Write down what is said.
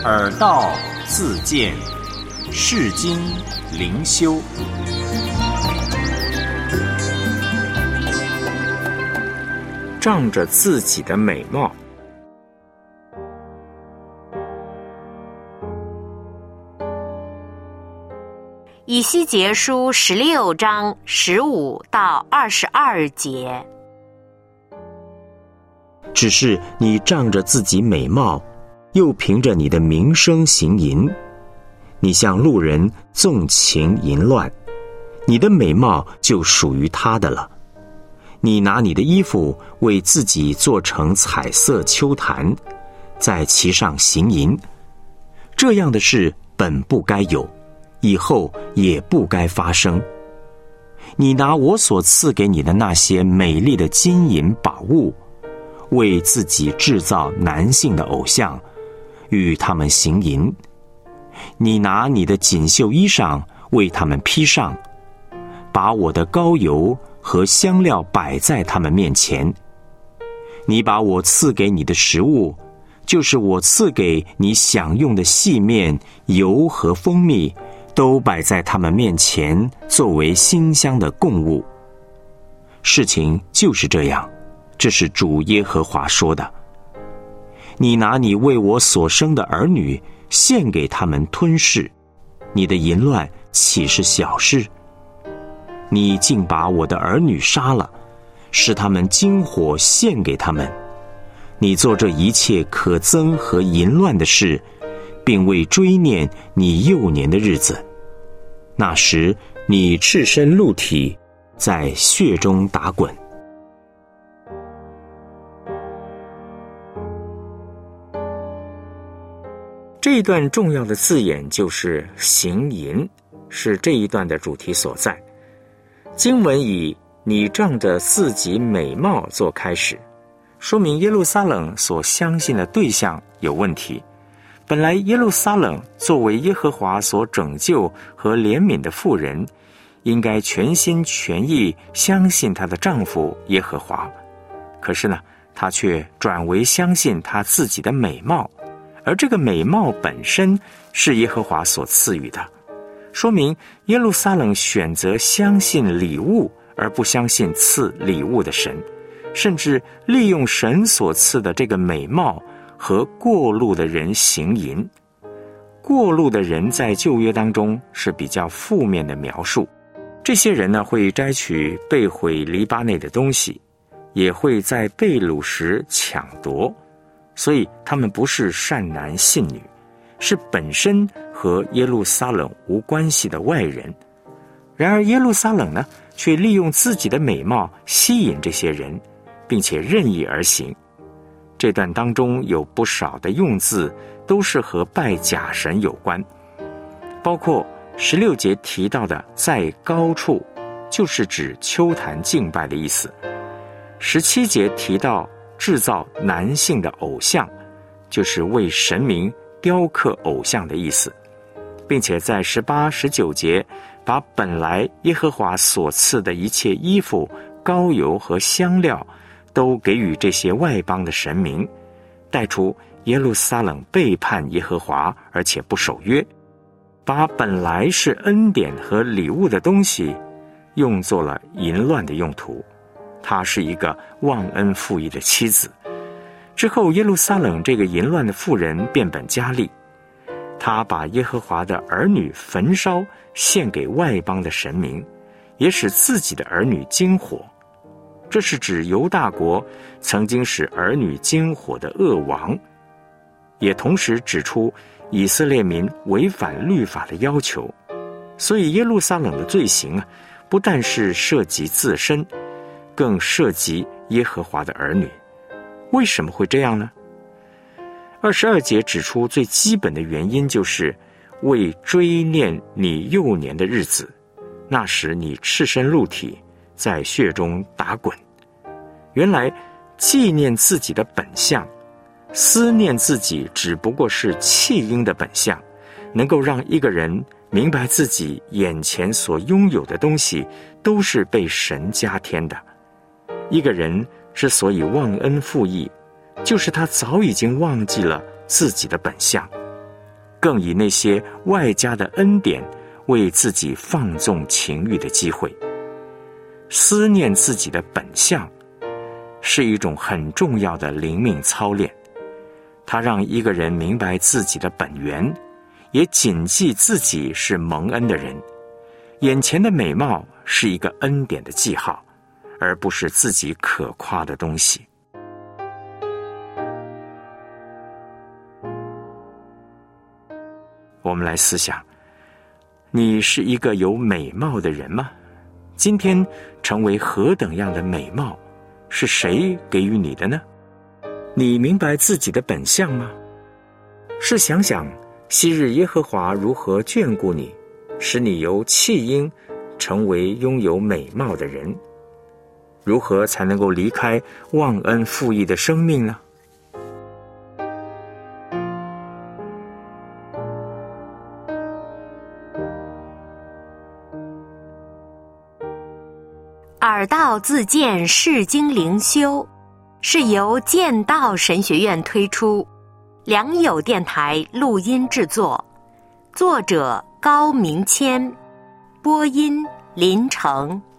耳道自见，世经灵修。 仗着自己的美貌。 以西结书16章15到22节。 只是你仗着自己美貌，又凭着你的名声行淫，你向路人纵情淫乱，你的美貌就属于他的了。你拿你的衣服为自己做成彩色秋坛，在其上行淫，这样的事本不该有，以后也不该发生。你拿我所赐给你的那些美丽的金银宝物，为自己制造男性的偶像，与他们行淫。你拿你的锦绣衣裳为他们披上，把我的膏油和香料摆在他们面前。你把我赐给你的食物，就是我赐给你享用的细面、油和蜂蜜，都摆在他们面前，作为馨香的供物。事情就是这样，这是主耶和华说的。你拿你为我所生的儿女献给他们吞噬，你的淫乱岂是小事？你竟把我的儿女杀了，使他们经火献给他们。你做这一切可憎和淫乱的事，并为追念你幼年的日子。那时你赤身露体，在血中打滚。 这一段重要的字眼就是行淫，是这一段的主题所在。经文以你仗着自己美貌做开始，说明耶路撒冷所相信的对象有问题。本来耶路撒冷作为耶和华所拯救和怜悯的妇人，应该全心全意相信她的丈夫耶和华。可是呢，她却转为相信她自己的美貌，而这个美貌本身是耶和华所赐予的，说明耶路撒冷选择相信礼物，而不相信赐礼物的神，甚至利用神所赐的这个美貌和过路的人行淫。过路的人在旧约当中是比较负面的描述，这些人呢会摘取被毁篱笆内的东西，也会在被掳时抢夺，所以他们不是善男信女，是本身和耶路撒冷无关系的外人。然而耶路撒冷呢，却利用自己的美貌吸引这些人，并且任意而行。这段当中有不少的用字都是和拜假神有关，包括16节提到的在高处，就是指丘坛敬拜的意思。17节提到制造男性的偶像，就是为神明雕刻偶像的意思，并且在18、19节把本来耶和华所赐的一切衣服、膏油和香料都给予这些外邦的神明，带出耶路撒冷背叛耶和华，而且不守约，把本来是恩典和礼物的东西用作了淫乱的用途。她是一个忘恩负义的妻子。之后耶路撒冷这个淫乱的妇人变本加厉，她把耶和华的儿女焚烧献给外邦的神明，也使自己的儿女经火。这是指犹大国曾经使儿女经火的恶王，也同时指出以色列民违反律法的要求。所以耶路撒冷的罪行不但是涉及自身，更涉及耶和华的儿女。为什么会这样呢？22节指出最基本的原因，就是为追念你幼年的日子，那时你赤身露体，在血中打滚。原来纪念自己的本相，思念自己只不过是弃婴的本相，能够让一个人明白自己眼前所拥有的东西都是被神加添的。一个人之所以忘恩负义，就是他早已经忘记了自己的本相。 更以那些外加的恩典为自己放纵情欲的机会。思念自己的本相是一种很重要的灵命操练，它让一个人明白自己的本源，也谨记自己是蒙恩的人。眼前的美貌是一个恩典的记号，而不是自己可夸的东西。我们来思想，你是一个有美貌的人吗？今天成为何等样的美貌，是谁给予你的呢？你明白自己的本相吗？试想想，昔日耶和华如何眷顾你，使你由弃婴成为拥有美貌的人，如何才能够离开忘恩负义的生命呢？ 耳道自荐释经灵修是由剑道神学院推出，良友电台录音制作，作者高明谦，播音林成。